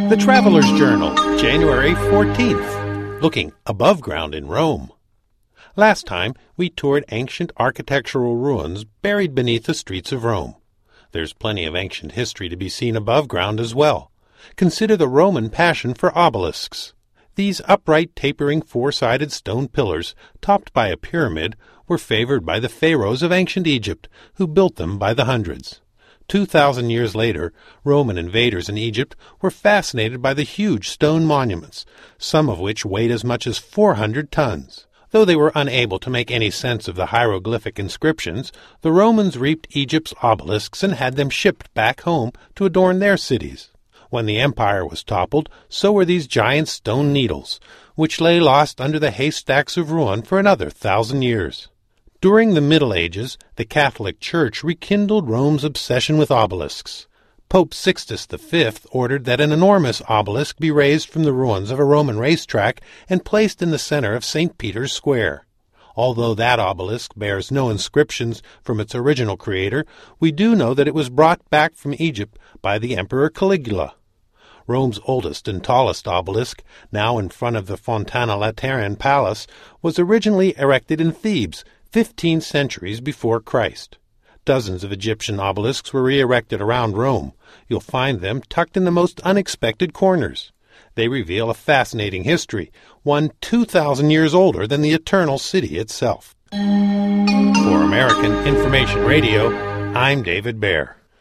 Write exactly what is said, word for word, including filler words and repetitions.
The Traveler's Journal, January fourteenth. Looking above ground in Rome. Last time, we toured ancient architectural ruins buried beneath the streets of Rome. There's plenty of ancient history to be seen above ground as well. Consider the Roman passion for obelisks. These upright, tapering, four-sided stone pillars, topped by a pyramid, were favored by the pharaohs of ancient Egypt, who built them by the hundreds. Two thousand years later, Roman invaders in Egypt were fascinated by the huge stone monuments, some of which weighed as much as four hundred tons. Though they were unable to make any sense of the hieroglyphic inscriptions, the Romans reaped Egypt's obelisks and had them shipped back home to adorn their cities. When the empire was toppled, so were these giant stone needles, which lay lost under the haystacks of ruin for another thousand years. During the Middle Ages, the Catholic Church rekindled Rome's obsession with obelisks. Pope Sixtus the Fifth ordered that an enormous obelisk be raised from the ruins of a Roman racetrack and placed in the center of Saint Peter's Square. Although that obelisk bears no inscriptions from its original creator, we do know that it was brought back from Egypt by the Emperor Caligula. Rome's oldest and tallest obelisk, now in front of the Fontana Lateran Palace, was originally erected in Thebes, fifteen centuries before Christ. Dozens of Egyptian obelisks were re-erected around Rome. You'll find them tucked in the most unexpected corners. They reveal a fascinating history, one two thousand years older than the Eternal City itself. For American Information Radio, I'm David Baer.